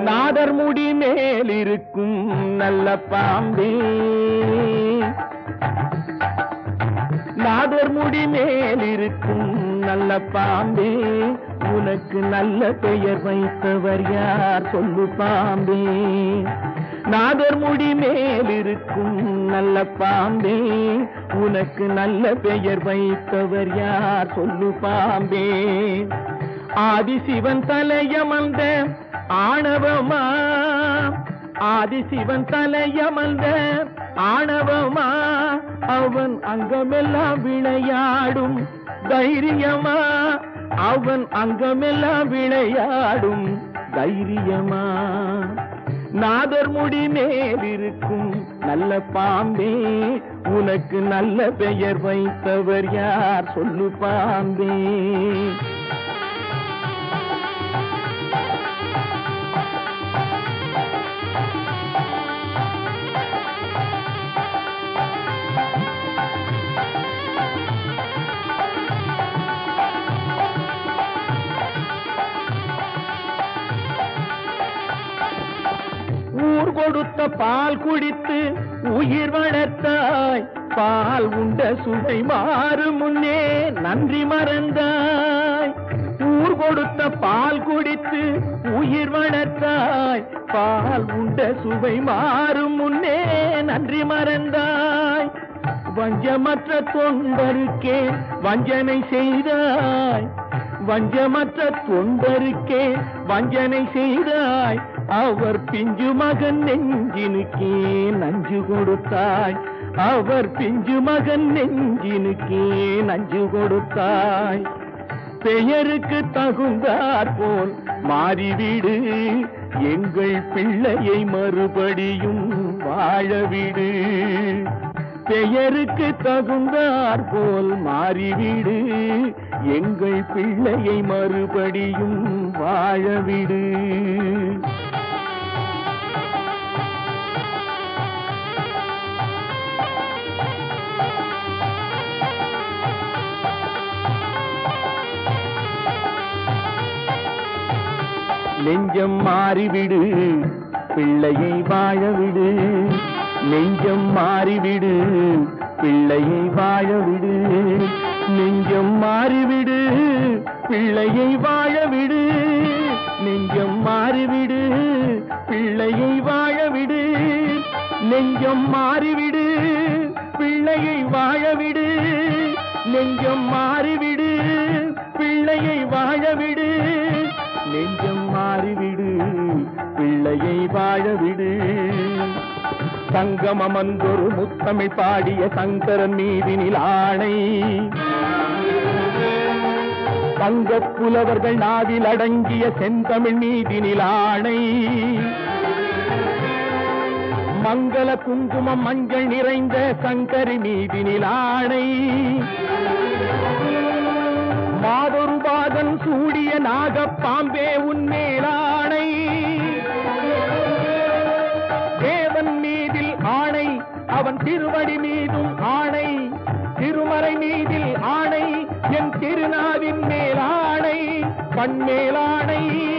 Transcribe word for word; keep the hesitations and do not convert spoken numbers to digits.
நாதர் முடி மேல் இருக்கும் நல்ல பாம்பே, நாதர் முடி மேல் இருக்கும் நல்ல பாம்பே, உனக்கு நல்ல பெயர் வைத்தவர் யார் சொல்லு பாம்பே. நாதர் முடி மேல் இருக்கும் நல்ல பாம்பே, உனக்கு நல்ல பெயர் வைத்தவர் யார் சொல்லு பாம்பே. ஆதிசிவன் தலையமர்ந்த ஆணவமா, ஆதிசிவன் தலையமர்ந்த ஆணவமா, அவன் அங்கமெல்லாம் விளையாடும் தைரியமா, அவன் அங்கமெல்லாம் விளையாடும் தைரியமா. நாதர் முடி மேல் இருக்கும் நல்ல பாம்பே, உனக்கு நல்ல பெயர் வைத்தவர் யார் சொல்லு பாம்பே. ஊர் கொடுத்த பால் குடித்து உயிர் வளர்த்தாய், பால் உண்ட சுவை மாறும் முன்னே நன்றி மறந்தாய். ஊர் கொடுத்த பால் குடித்து உயிர் வளர்த்தாய், பால் உண்ட சுவை மாறும் முன்னே நன்றி மறந்தாய். வஞ்சமற்ற தொண்டருக்கே வஞ்சனை செய்தாய், வஞ்சமற்ற தொண்டருக்கே வஞ்சனை செய்தாய். அவர் பிஞ்சு மகன் நெஞ்சினுக்கே நஞ்சு கொடுத்தாய், அவர் பிஞ்சு மகன் நெஞ்சினுக்கே நஞ்சு கொடுத்தாய். பெயருக்கு தகுந்தாற் போல் மாறிவிடு, எங்கள் பிள்ளையை மறுபடியும் வாழவிடு. பெயருக்கு தகுந்தாற் போல் மாறிவிடு, எங்கள் பிள்ளையை மறுபடியும் வாழவிடு. நெஞ்சம் மாறிவிடு, பிள்ளையை வாழவிடு. நெஞ்சம் மாறிவிடு, பிள்ளையை வாழவிடு. நெஞ்சம் மாறிவிடு, பிள்ளையை வாழவிடு. நெஞ்சம் மாறிவிடு, பிள்ளையை வாழவிடு. நெஞ்சம் மாறிவிடு, பிள்ளையை வாழவிடு. நெஞ்சம் மாறிவிடு, பிள்ளையை வாழவிடு. நெஞ்சம் மாறிவிடு, பிள்ளையை வாழவிடு. சங்கமமந்தொரு முத்தமிழ் பாடிய சங்கரன் மீதினில் ஆணை, தங்கப் புலவர்கள் நாவில் அடங்கிய செந்தமிழ் மீதினில் ஆணை. மங்கள குங்குமம் மஞ்சள் நிறைந்த சங்கரி மீதினில் ஆணை. மாதொரு பாதன் சூடிய நாகப் பாம்பே உன்மேலாணை. தேவன் மீதில் ஆணை, அவன் திருவடி மீதும் ஆணை. திருமறை மீதில் ஆணை, என் திருநாவின் மேலாணை. பண்மேலாணை.